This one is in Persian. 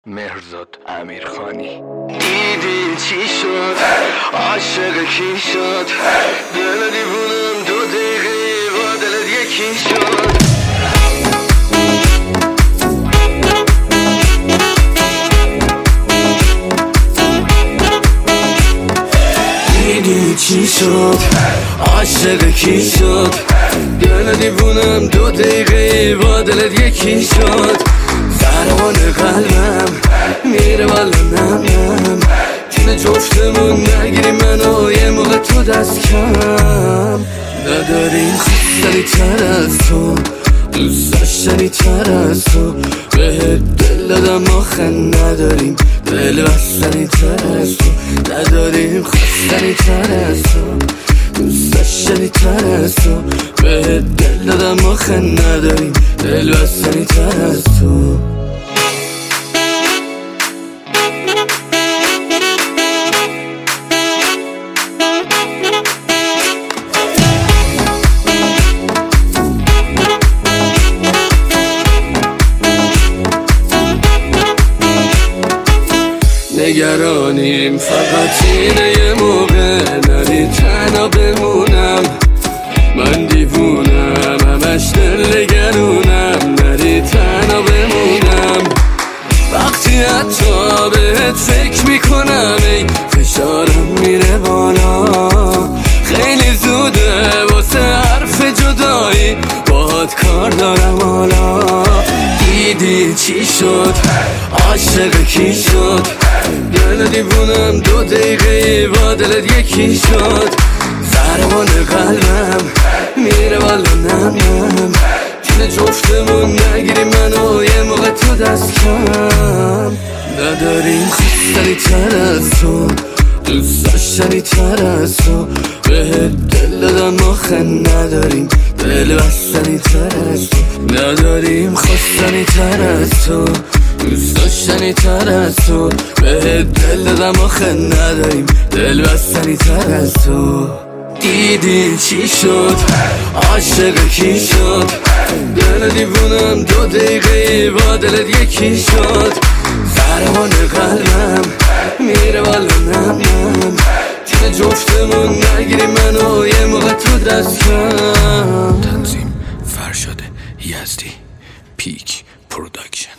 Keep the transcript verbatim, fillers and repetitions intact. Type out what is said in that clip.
مهرزاد امیرخانی. دیدی چی شد؟ عاشق کی شد؟ دل دیوونم دو دقیقه با دلت یکی شد. دیدی چی شد؟ عاشق کی شد؟ دل دیوونم دو دقیقه با دلت یکی شد. ضربان قلبم میره والا نم نم، جون جفتمون نگیری منو یه موقع تو دست کم. نداریم خواستنی تر از تو، دوست داشتنی تر از تو، بهت دل دادم آخه نداریم دل بستنی تر از تو. نداریم خواستنی تر از تو، دوست داشتنی تر از تو، بهت دل دادم آخه نداریم دل بستنی تر از تو. نگرانیم فقط اینه یه موقع نری تنها بمونم. من دیوونم همش دل نگرونم، نری تنها بمونم. وقتی حتی بهت فکر میکنم ای فشارم میره بالا. خیلی زوده واسه حرف جدایی، باهات کار دارم حالا. دیدی چی شد؟ عاشق کی شد؟ دل دیوونم دو دقیقه با دلت یکی شد. ضربان قلبم میره والا نم نم، جون جفتمون نگیری منو یه موقع تو دست کم. نداریم خواستنی تر از تو، دوست داشتنی تر از تو، بهت دل دادم آخه نداریم دل بستنی تر از تو. نداریم خواستنی تر از تو، دوست داشتنی تر از تو، بهت دل دادم آخه نداریم دل بستنی تر از تو. دیدی چی شد؟ عاشق کی شد؟ دل دیوونم دو دقیقه با دلت یکی شد. ضربان قلبم میره والا نم نم، جون جفتمون نگیری منو یه موقع تو دست کم. تنظیم فرشاد یزدی، پیک پروداکشن.